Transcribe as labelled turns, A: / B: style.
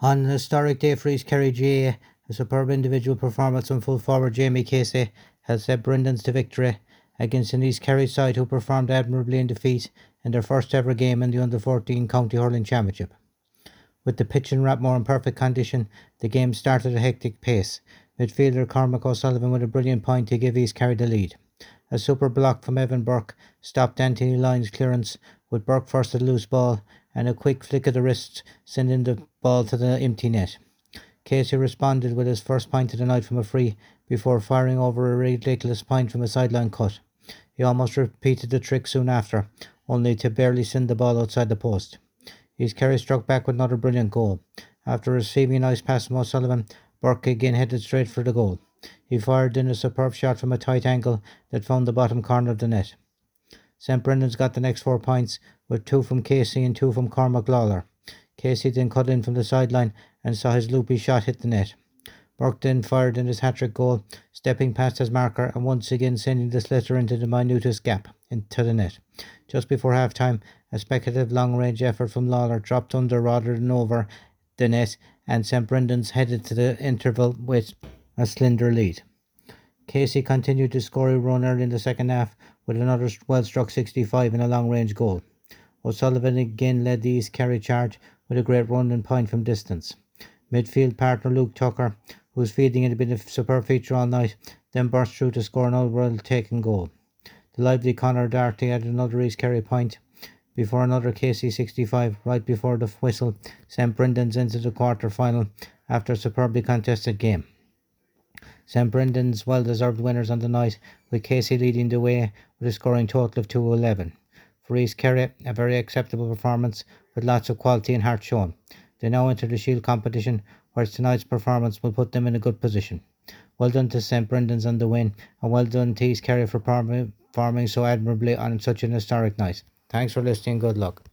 A: On an historic day for East Kerry GA, a superb individual performance from full forward Jamie Casey held St Brendan's to victory against an East Kerry side who performed admirably in defeat in their first ever game in the Under-14 County Hurling Championship. With the pitch in Rapmore in perfect condition, the game started at a hectic pace. Midfielder Cormac O'Sullivan with a brilliant point to give East Kerry the lead. A super block from Evan Burke stopped Anthony Lyon's clearance, with Burke first at the loose ball and a quick flick of the wrist sending the ball to the empty net. Casey responded with his first point of the night from a free before firing over a ridiculous point from a sideline cut. He almost repeated the trick soon after, only to barely send the ball outside the post. East Kerry struck back with another brilliant goal. After receiving a nice pass from O'Sullivan, Burke again headed straight for the goal. He fired in a superb shot from a tight angle that found the bottom corner of the net. St Brendan's got the next 4 points, with 2 from Casey and 2 from Cormac Lawler. Casey then cut in from the sideline and saw his loopy shot hit the net. Burke then fired in his hat-trick goal, stepping past his marker and once again sending the sliotar into the minutest gap into the net. Just before half-time, a speculative long-range effort from Lawler dropped under rather than over the net, and St Brendan's headed to the interval with a slender lead. Casey continued to score a run early in the second half with another well-struck 65 and a long-range goal. O'Sullivan again led the East Kerry charge with a great run and point from distance. Midfield partner Luke Tucker, who was feeding it, had been a superb feature all night, then burst through to score an well-taken goal. The lively Conor Darty had another East Kerry point before another Casey 65 right before the whistle sent Brendan's into the quarter-final after a superbly contested game. St Brendan's well-deserved winners on the night, with Casey leading the way with a scoring total of 211. For East Kerry, a very acceptable performance with lots of quality and heart shown. They now enter the Shield competition, where tonight's performance will put them in a good position. Well done to St Brendan's on the win, and well done to East Kerry for performing so admirably on such an historic night. Thanks for listening, good luck.